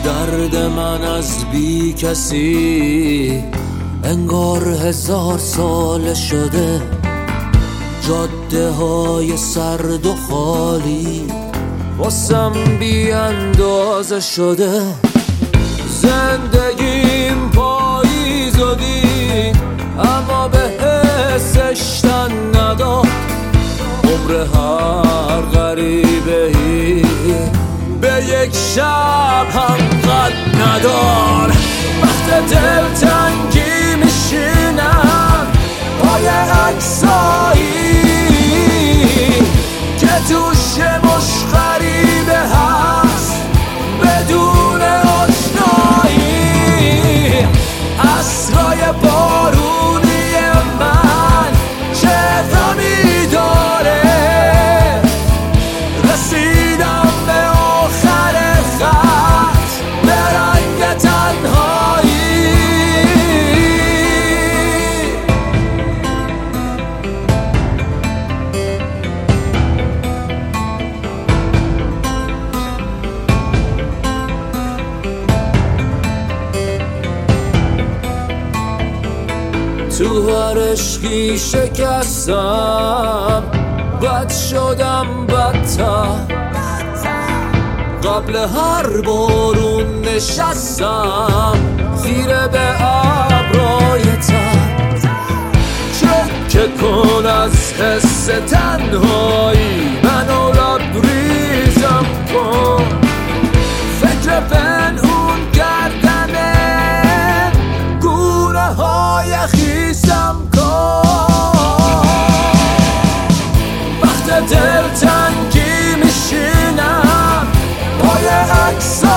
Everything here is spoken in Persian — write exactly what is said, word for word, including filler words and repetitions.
درد من از بی کسی انگار هزار سال شده، جاده های سرد و خالی واسم بی اندازه شده. زندگیم پاییز و دید اما به حسش تن نداد. عمر هر غریبه‌ای به یک شب هم قد ندار. وقت دلتنگی میشینم پای عکسایی که توش مش غریبه هست بدون آشنایی. عصرهای بارونی من چه غمی داره، رسیدم به آخر خط به رنگ تنهایی. تو هر عشقی شکستم، بد شدم بدتر. قبل هر بارون نشستم خیره به ابرای تر. چکه کن از حس تنهایی منو لبریزم کن. فکر پنهون کردن گونه های خیسم کن. وقت دلتنگی میشینم پای عکس